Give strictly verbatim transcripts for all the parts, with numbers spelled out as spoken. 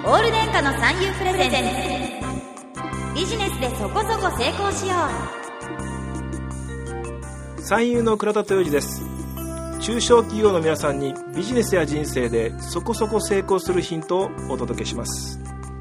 オール電化の産業プレゼンツ、ビジネスでそこそこ成功しよう。三遊の倉田豊二です。中小企業の皆さんにビジネスや人生でそこそこ成功するヒントをお届けします。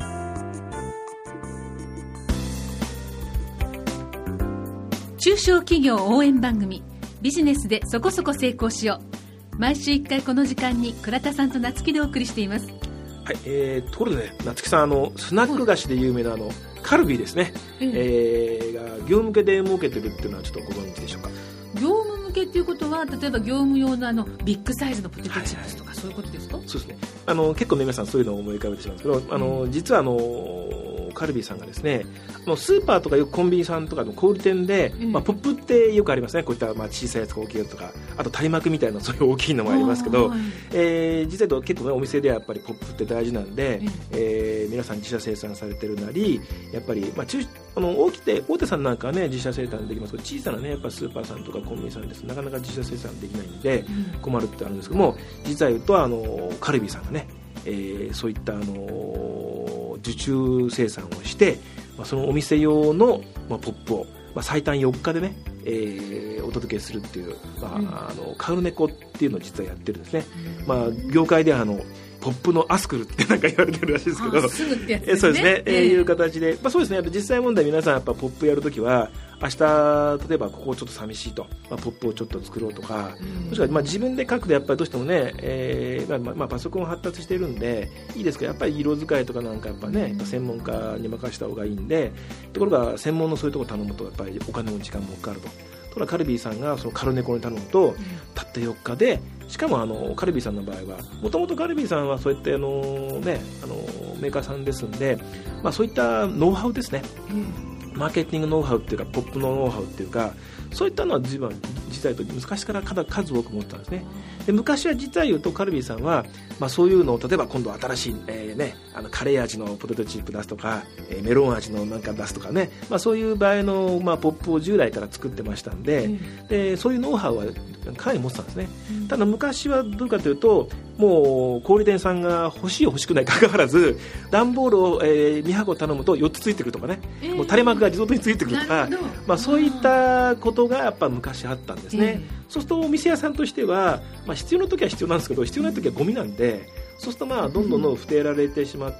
中小企業応援番組、ビジネスでそこそこ成功しよう。毎週いっかいこの時間に倉田さんと夏木でお送りしています。 はい、えー、ところでね、夏木さん、あのスナック菓子で有名なあのカルビーですね、うんえー、が業務向けで儲けてるっていうのはちょっとご存知でしょうか。 業務向けっていうことは、例えば業務用のあのビッグサイズのポテトチップスとか、はいはい、そういうことですか。 そうですね、あの結構皆さんそういうのを思い浮かべてしまうんですけど、あの、うん、実はあのカルビーさんがですね、あのスーパーとかよくコンビニさんとかの小売店で、うんまあ、ポップってよくありますね。こういったまあ小さいやつか大きいやつとか、あと垂れ幕みたいなそういう大きいのもありますけど、えー、実は結構、ね、お店ではやっぱりポップって大事なんで、うんえー、皆さん自社生産されてるなり、やっぱり、まあ、中あの大きて大手さんなんかは、ね、自社生産できますけど、小さな、ね、やっぱスーパーさんとかコンビニさんですなかなか自社生産できないんで困るってあるんですけども、実は言うとあのカルビーさんがね、えー、そういったあの受注生産をして、まあ、そのお店用の、まあ、ポップを、まあ、最短よっかでね、えー、お届けするっていう、まあうん、あのカルネコっていうのを実はやってるんですね、うんまあ、業界ではあのポップのアスクルってなんか言われてるらしいですけど、 すぐってやつですね、 えそうですね、えー、いう形で、まあ、そうですね、実際問題皆さんやっぱポップやるときは明日例えばここちょっと寂しいと、まあ、ポップをちょっと作ろうとか、うん、もしくはまあ自分で書くとやっぱりどうしてもね、えーまあまあ、パソコン発達してるんでいいですけど、やっぱり色使いとかなんかやっぱね、うん、専門家に任せた方がいいんで、ところが専門のそういうところ頼むとやっぱりお金も時間もかかると。ところがカルビーさんがそのカルネコに頼むと、うん、たったよっかで、しかもあのカルビーさんの場合はもともとカルビーさんはそういったあの、ね、あのメーカーさんですんで、まあ、そういったノウハウですね、うん、マーケティングノウハウっていうかポップのノウハウっていうか、そういったのは実は実は言うと昔から数多く持ってたんですね。で昔は実は言うとカルビーさんは、まあ、そういうのを例えば今度新しい、えーね、あのカレー味のポテトチップ出すとか、えー、メロン味のなんか出すとかね、まあ、そういう場合の、まあ、ポップを従来から作ってましたんで、うん、でそういうノウハウはかなり持ってたんですね、うん、ただ昔はどうかというと、もう小売店さんが欲しい欲しくないかかわらず段ボールを、えー、に箱頼むとよっつついてくるとかね、えー、もう垂れ幕が自動的についてくるとか、まあ、そういったことがやっぱ昔あったんですね、えー、そうするとお店屋さんとしては、まあ、必要な時は必要なんですけど、必要ない時はゴミなんで、そうするとまあどんどんどん捨てられてしまって、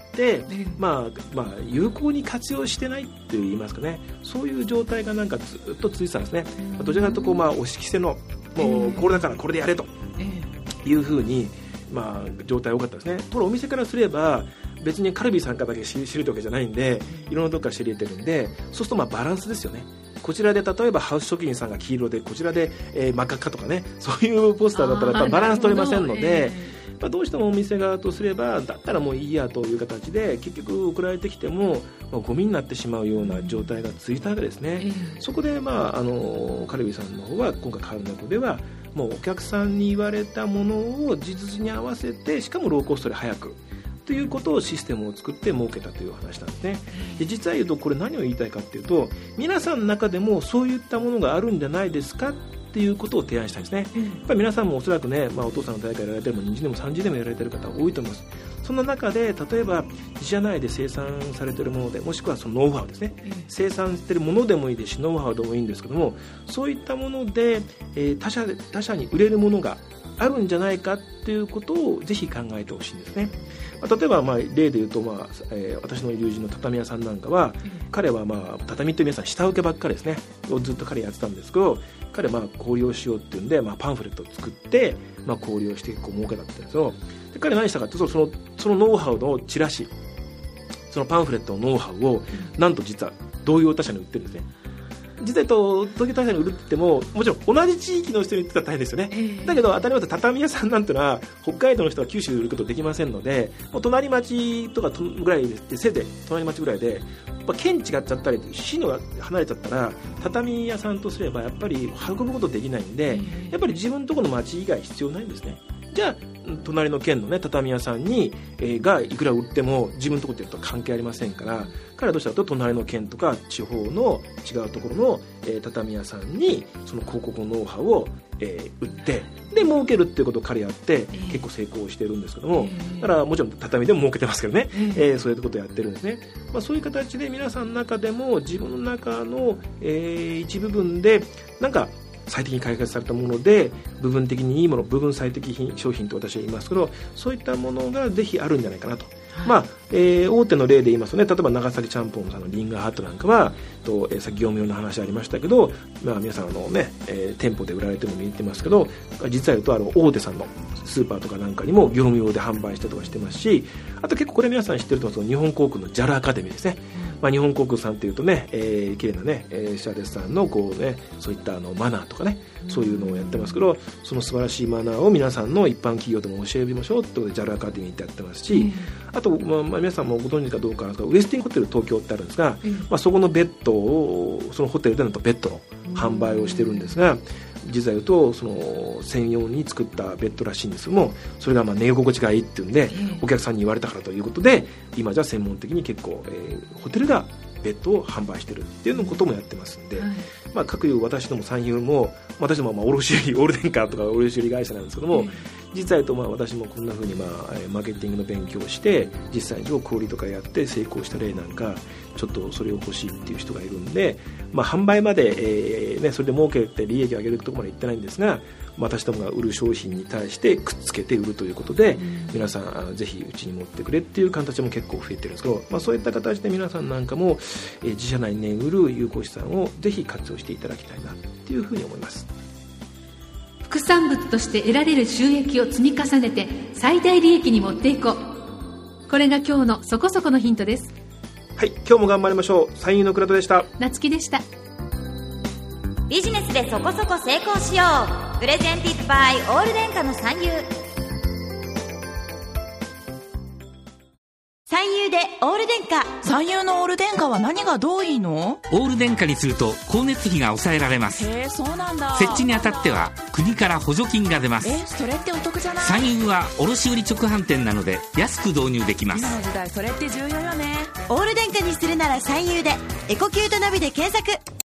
まあまあ有効に活用してないって言いますかね、そういう状態がなんかずっと続いてたんですね。どちらかというとこう、まあ、押し着せのもうこれだからこれでやれというふうに、まあ、状態が多かったですね。これお店からすれば別にカルビーさんからだけ知れるわけじゃないんで、いろんなとこから知れてるんで、そうするとまあバランスですよね。こちらで例えばハウス職人さんが黄色で、こちらで、えー、真っ赤っかとかね、そういうポスターだったらやっぱバランス取れませんので、まあ、どうしてもお店側とすればだったらもういいやという形で、結局送られてきても、まあ、ゴミになってしまうような状態が続いたわけですね、えー、そこで、まあ、あのカルビーさんの方は今回カルネコではもうお客さんに言われたものを実実に合わせて、しかもローコストで早くということをシステムを作って設けたという話なんですね。で実は言うとこれ何を言いたいかというと、皆さんの中でもそういったものがあるんじゃないですかっていうことを提案したいですね、うん、やっぱり皆さんもおそらくね、まあ、お父さんの大会やられてもにじゅうねんもさんじゅうねんもやられている方多いと思います。そんな中で例えば自社内で生産されているもので、もしくはそのノウハウですね、うん、生産しているものでもいいですしノウハウでもいいんですけども、そういったもので、えー、他社で他社に売れるものがあるんじゃないかっていうことをぜひ考えてほしいんですね。まあ、例えばまあ例で言うと、まあえー、私の友人の畳屋さんなんかは、うん、彼はまあ畳って皆さん下請けばっかりですねをずっと彼やってたんですけど、彼はまあ小売をしようっていうんで、まあ、パンフレットを作って、まあ、小売をして結構儲けたって言うんですよ。で彼何したかっていうと、その、そのノウハウのチラシ、そのパンフレットのノウハウを、うん、なんと実は同業他社に売ってるんですね。実際と同業他社に売るって言っても、もちろん同じ地域の人に売ってたら大変ですよね、えー、だけど当たり前だと畳屋さんなんてのは北海道の人は九州で売ることできませんので、もう隣町とかぐらいで、せいぜい隣町ぐらいで県違っちゃったり市のが離れちゃったら畳屋さんとすればやっぱり運ぶことできないんで、やっぱり自分のところの町以外必要ないんですね。 じゃあ隣の県の、ね、畳屋さんに、えー、がいくら売っても自分のところと関係ありませんから、彼らどうしたらと隣の県とか地方の違うところの、えー、畳屋さんにその広告のノウハウを、えー、売ってで儲けるっていうことを彼やって、えー、結構成功してるんですけども、えー、だからもちろん畳でも儲けてますけどね、えーえー、そういうことをやってるんですね。まあ、そういう形で皆さんの中でも自分の中の、えー、一部分でなんか最適に開発されたもので部分的にいいもの、部分最適品商品と私は言いますけど、そういったものがぜひあるんじゃないかなと、はい。まあえー、大手の例で言いますとね、例えば長崎ちゃんぽんさんのリンガーハットなんかはと、えー、さっき業務用の話ありましたけど、まあ、皆さんあの、ねえー、店舗で売られてるのも言ってますけど、実は言うとあの大手さんのスーパーとかなんかにも業務用で販売したりとかしてますし、あと結構これ皆さん知ってると思うんですけど、日本航空の ジャル アカデミーですね。まあ、日本航空さんっていうとね、えー、綺麗なね、えー、スチュアーデスさんのこうね、そういったあのマナーとかね、そういうのをやってますけど、その素晴らしいマナーを皆さんの一般企業でも教えましょうってことで ジャル アカデミーってやってますし、あと、まあ、まあ皆さんもご存知かどうかなんですが、ウエスティンホテル東京ってあるんですが、まあ、そこのベッドをそのホテルでなんとベッドの販売をしてるんですが、実は言うとその専用に作ったベッドらしいんですけども、それがまあ寝心地がいいっていうんでお客さんに言われたからということで、今じゃ専門的に結構、えー、ホテルがベッドを販売してるっていうのこともやってますんで、はい、まあ、各有私ども三友も私どもまあ卸売オール電化とか卸売会社なんですけども、実際とまあ私もこんな風にまあマーケティングの勉強をして実際に小売とかやって成功した例なんか、ちょっとそれを欲しいっていう人がいるんで、まあ、販売まで、えーね、それで儲けて利益を上げるところまでいってないんですが、私どもが売る商品に対してくっつけて売るということで、うん、皆さんぜひうちに持ってくれっていう形も結構増えてるんですけど、まあ、そういった形で皆さんなんかも、えー、自社内に眠る有効資産をぜひ活用していただきたいなっていうふうに思います。 副産物として得られる収益を積み重ねて最大利益に持っていこう。これが今日のそこそこのヒントです。 はい、今日も頑張りましょう。三友の倉田でした。 夏希でした。 ビジネスでそこそこ成功しよう。プレゼンティッドバイオール電化の三友。三友でオール電化。 三友のオール電化は何がどういいの？ オール電化にすると光熱費が抑えられます。 へえ、そうなんだ。 設置にあたっては国から補助金が出ます。 え、それってお得じゃない？ 三友は卸売直販店なので安く導入できます。 今の時代それって重要よね。 オール電化にするなら三友で。エコキュートナビで検索。